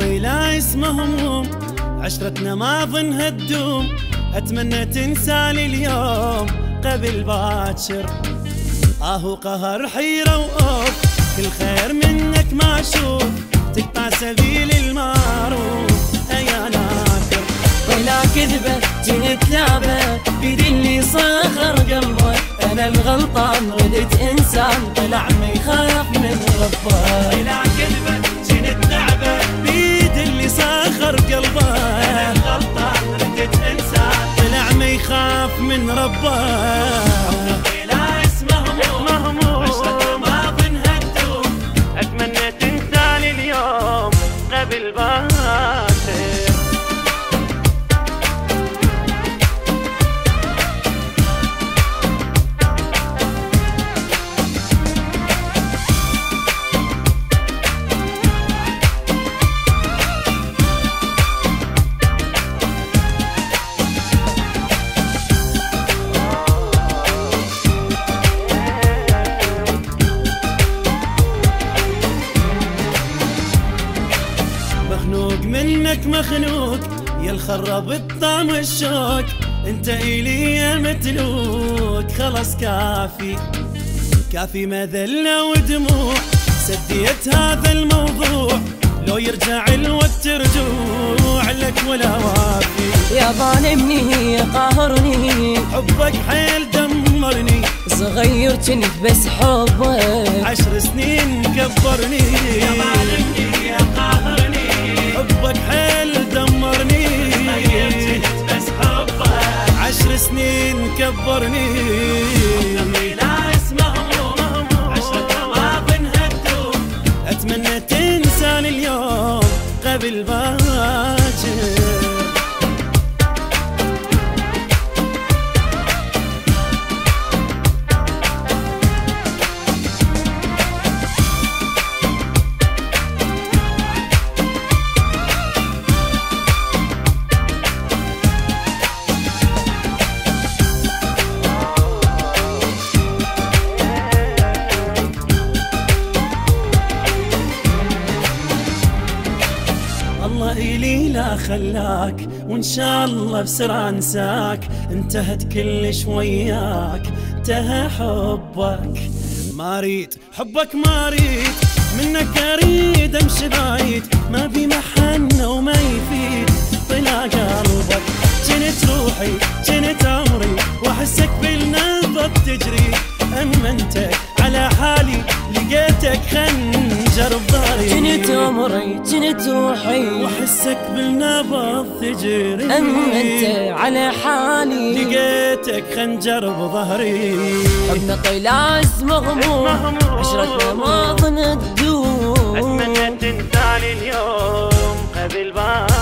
طويلة اسمه هموم، عشرتنا ما ظنها تدوم، أتمنى تنسالي اليوم قبل باكر. قهر حيرة وأوف، كل خير منك ما أشوف، تقطع سبيل المعروف يا ناكر. طلع كذبة جنت لعبة بيدي اللي صغر قلبك، أنا الغلطان ردت إنسان طلع ما يخاف من ربه. طلع كذبة جنت لعبة بيدي اللي صغر قلبك، أنا الغلطان ردت إنسان طلع ما يخاف من ربه. قبل باكر. مخنوق منك مخنوق يا الخرب الطعم الشوق، انت إلي يا متلوك، خلص كافي مذلة ودموع، سديت هذا الموضوع، لو يرجع الوقت رجوع لك ولا وافي. يا ظالمني قاهرني حبك حيل دمرني، صغير كنت بس حبك 10 سنين كبرني. يا ظالمني يا قاهرني، حبك حيل دمرني، بس حبك 10 سنين كبرني. لا اسمه هموم، عشرة ما ظنها تدوم، أتمنى تنساني اليوم قبل باكر. الله إلي لا خلاك، وإن شاء الله بسرعة انساك، انتهت كلش وياك، انتهى حبك. ما ريد حبك ما ريد، منك أريد أمشي بعيد، ما في محنة وما يفيد طلع قلبك. جنت روحي جنت عمري، وأحسك بالنبض تجري، أما أنت على حالي لقيتك خنجر بظهري. جنت عمري جنت روحي، وأحسك بالنبض تجري، أما أنت على حالي لقيتك خنجر بظهري. حبنا طلع اسمه هموم، عشرتنا ما ظنت تدوم، أتمنى تنساني اليوم قبل باكر.